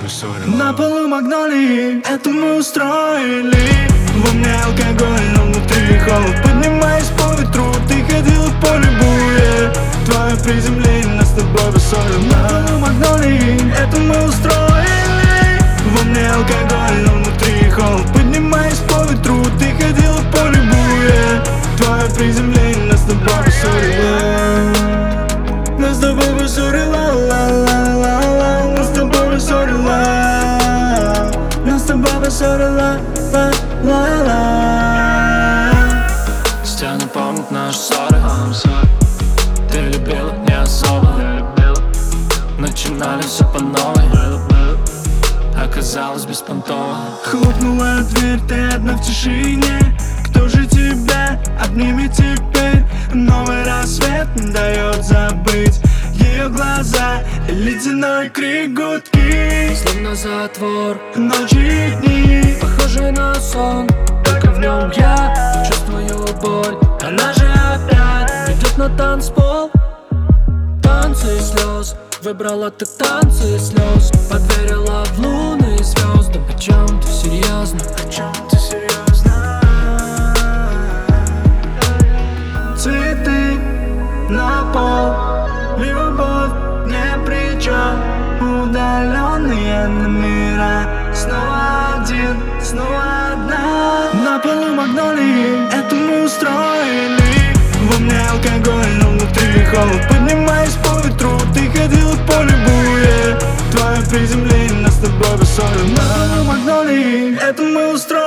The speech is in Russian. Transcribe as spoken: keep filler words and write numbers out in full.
поссорила. На полу магнолии это мы устроили. Во мне алкоголь, но внутри холод. Поднимаясь по ветру, ты ходила по любую. Твое приземление нас с тобой поссорило. На полу магнолии это мы устроили. Во мне алкоголь, но внутри холод. Поднимаясь по ветру, ты ходила по любую. Твое приземление нас с тобой поссорило. Нас с тобой поссорила, ла-ла-ла-ла. Нас с тобой поссорила. Нас с тобой поссорила, ла-ла-ла. Стены помнят наши ссоры. Ты любила не особо. Начинали все по новой. Оказалось беспонтово. Хлопнула дверь, ты одна в тишине. Кто же тебя обнимет теперь? Новый рассвет не дает забыть ее глаза и ледяной крик гудки. Словно затвор, Ночи и дни, похожий на сон. Только в нем я чувствую боль. Она же опять идет на танцпол. Танцы слез, выбрала ты танцы слез. Поверила в луны и звезды. О чем ты серьезно? о чем ты серьезно? Цветы на пол, любовь не при чем. Удаленные номера, снова один, снова одна. На полу магнолии это мы устроили. Во мне алкоголь, но внутри холод. Поднимаясь по ветру, ты ходила по любую. Твое приземление нас с тобой поссорило. На полу магнолии это мы устроили.